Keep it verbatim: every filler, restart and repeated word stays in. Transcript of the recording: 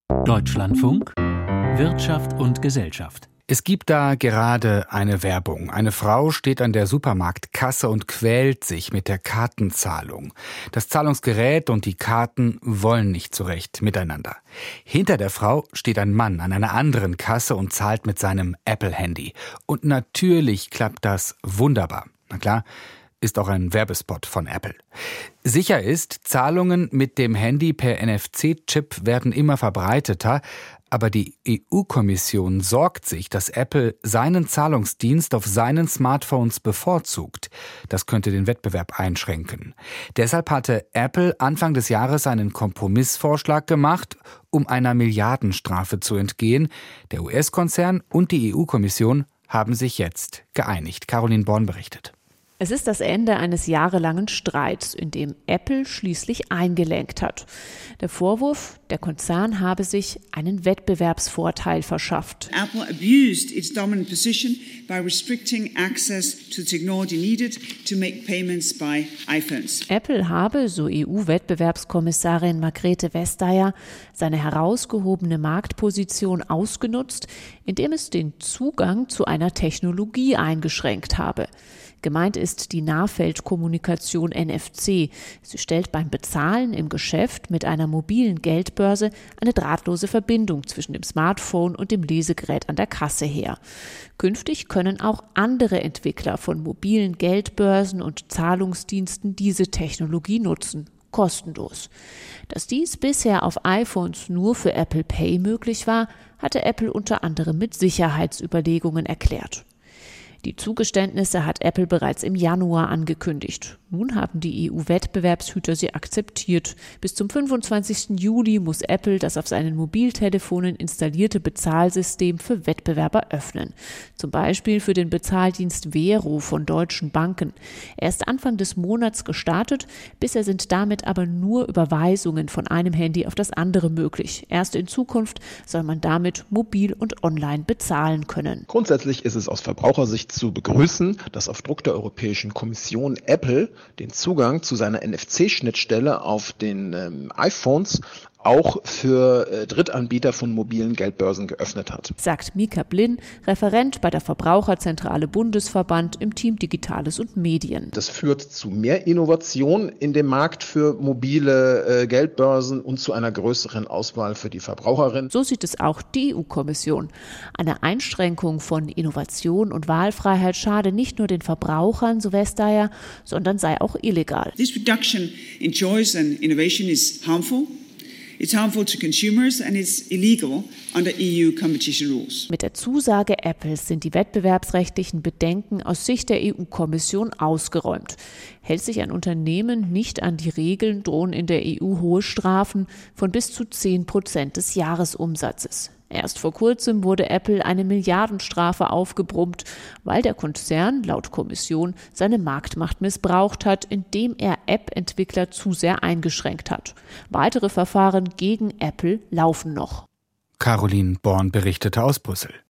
Deutschlandfunk, Wirtschaft und Gesellschaft. Es gibt da gerade eine Werbung. Eine Frau steht an der Supermarktkasse und quält sich mit der Kartenzahlung. Das Zahlungsgerät und die Karten wollen nicht zurecht miteinander. Hinter der Frau steht ein Mann an einer anderen Kasse und zahlt mit seinem Apple-Handy. Und natürlich klappt das wunderbar. Na klar, ist auch ein Werbespot von Apple. Sicher ist, Zahlungen mit dem Handy per N F C-Chip werden immer verbreiteter, aber die E U-Kommission sorgt sich, dass Apple seinen Zahlungsdienst auf seinen Smartphones bevorzugt. Das könnte den Wettbewerb einschränken. Deshalb hatte Apple Anfang des Jahres einen Kompromissvorschlag gemacht, um einer Milliardenstrafe zu entgehen. Der U S-Konzern und die E U-Kommission haben sich jetzt geeinigt. Caroline Born berichtet. Es ist das Ende eines jahrelangen Streits, in dem Apple schließlich eingelenkt hat. Der Vorwurf, der Konzern habe sich einen Wettbewerbsvorteil verschafft. Apple abused its dominant position by restricting access to technology needed to make payments by iPhones. Apple habe, so E U-Wettbewerbskommissarin Margrethe Vestager, seine herausgehobene Marktposition ausgenutzt, indem es den Zugang zu einer Technologie eingeschränkt habe. Gemeint ist die Nahfeldkommunikation N F C. Sie stellt beim Bezahlen im Geschäft mit einer mobilen Geldbörse eine drahtlose Verbindung zwischen dem Smartphone und dem Lesegerät an der Kasse her. Künftig können auch andere Entwickler von mobilen Geldbörsen und Zahlungsdiensten diese Technologie nutzen, kostenlos. Dass dies bisher auf iPhones nur für Apple Pay möglich war, hatte Apple unter anderem mit Sicherheitsüberlegungen erklärt. Die Zugeständnisse hat Apple bereits im Januar angekündigt. Nun haben die E U-Wettbewerbshüter sie akzeptiert. Bis zum fünfundzwanzigsten Juli muss Apple das auf seinen Mobiltelefonen installierte Bezahlsystem für Wettbewerber öffnen. Zum Beispiel für den Bezahldienst Vero von deutschen Banken. Er ist Anfang des Monats gestartet. Bisher sind damit aber nur Überweisungen von einem Handy auf das andere möglich. Erst in Zukunft soll man damit mobil und online bezahlen können. Grundsätzlich ist es aus Verbrauchersicht zu begrüßen, dass auf Druck der Europäischen Kommission Apple den Zugang zu seiner N F C-Schnittstelle auf den ähm, iPhones auch für äh, Drittanbieter von mobilen Geldbörsen geöffnet hat. Sagt Mika Blin, Referent bei der Verbraucherzentrale Bundesverband im Team Digitales und Medien. Das führt zu mehr Innovation in dem Markt für mobile äh, Geldbörsen und zu einer größeren Auswahl für die Verbraucherin. So sieht es auch die E U-Kommission. Eine Einschränkung von Innovation und Wahlfreiheit schade nicht nur den Verbrauchern, so Vestager, sondern sei auch illegal. This reduction in choice and innovation is harmful. It's harmful to consumers and it's illegal under E U competition rules. Mit der Zusage Apples sind die wettbewerbsrechtlichen Bedenken aus Sicht der E U-Kommission ausgeräumt. Hält sich ein Unternehmen nicht an die Regeln, drohen in der E U hohe Strafen von bis zu zehn Prozent des Jahresumsatzes. Erst vor kurzem wurde Apple eine Milliardenstrafe aufgebrummt, weil der Konzern laut Kommission seine Marktmacht missbraucht hat, indem er App-Entwickler zu sehr eingeschränkt hat. Weitere Verfahren gegen Apple laufen noch. Caroline Born berichtete aus Brüssel.